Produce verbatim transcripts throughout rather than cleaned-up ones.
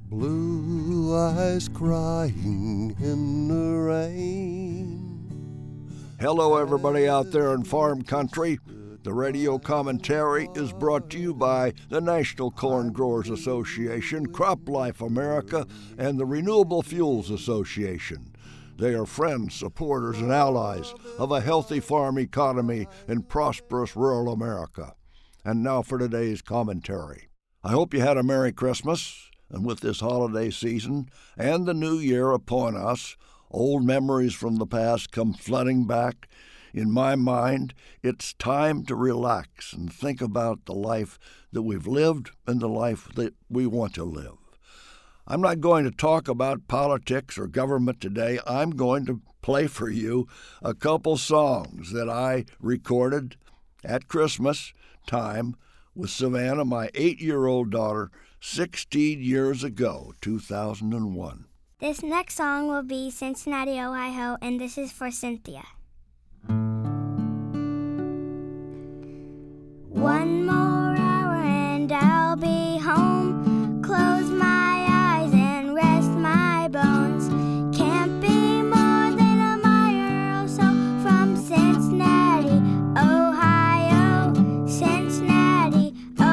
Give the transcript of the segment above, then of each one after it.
Blue eyes crying in the rain. Hello, everybody out there in farm country. The radio commentary is brought to you by the National Corn Growers Association, Crop Life America, and the Renewable Fuels Association. They are friends, supporters, and allies of a healthy farm economy in prosperous rural America. And now for today's commentary. I hope you had a Merry Christmas, and with this holiday season and the new year upon us, old memories from the past come flooding back. In my mind, it's time to relax and think about the life that we've lived and the life that we want to live. I'm not going to talk about politics or government today. I'm going to play for you a couple songs that I recorded at Christmas time with Savannah, my eight-year-old daughter, sixteen years ago, two thousand one. This next song will be Cincinnati, Ohio, and this is for Cynthia. One more hour and I'll be home. Close my eyes and rest my bones. Can't be more than a mile or so from Cincinnati, Ohio. Cincinnati,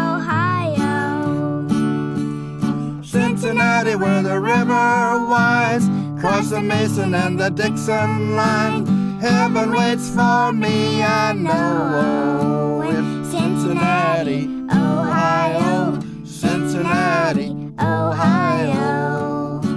Ohio. Cincinnati, where the river winds, cross the Mason and the Dixon line. Heaven waits for me, I know. In Cincinnati, Ohio. Cincinnati, Ohio.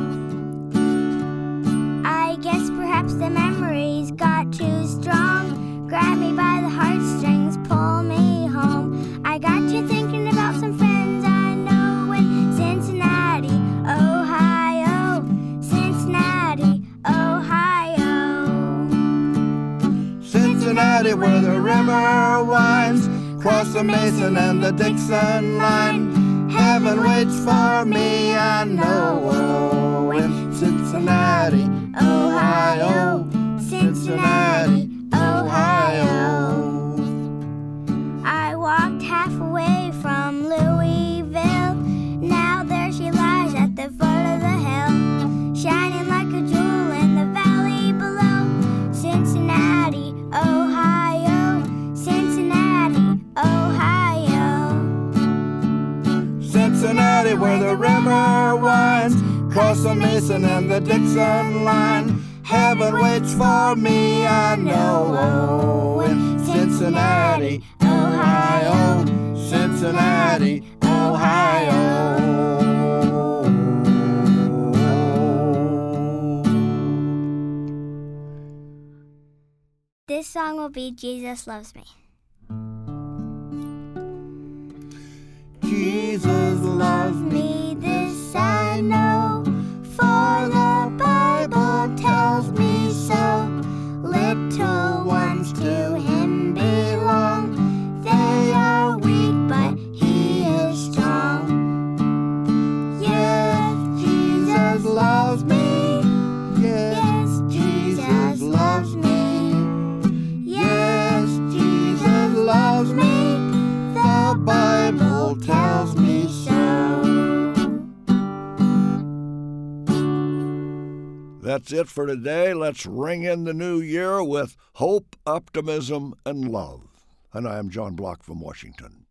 I guess perhaps the memories got too strong. Grab me by the heartstrings, pull me home. I got you thinking about some friends I know in Cincinnati, Ohio. Cincinnati, Ohio. Cincinnati, where the river winds, cross the Mason and the Dixon line. Heaven waits for me, I know. In Cincinnati, Ohio. Cincinnati, Ohio. I walked half away from Louisville. Now there she lies at the foot of the hill, shining like a jewel in the valley below. Cincinnati, Ohio. Cincinnati, Ohio. Cincinnati, where the river winds, cross the Mason and the Dixon line. Heaven waits for me, I know. In Cincinnati, Ohio. Cincinnati, Ohio. This song will be Jesus Loves Me. Jesus loves me, this I know, for the Bible tells me so. Little ones to him belong. They are weak, but he is strong. Yes, Jesus loves me. Yes, Jesus loves me. Yes, Jesus loves me. The Bible tells me so. That's it for today. Let's ring in the new year with hope, optimism, and love. And I am John Block from Washington.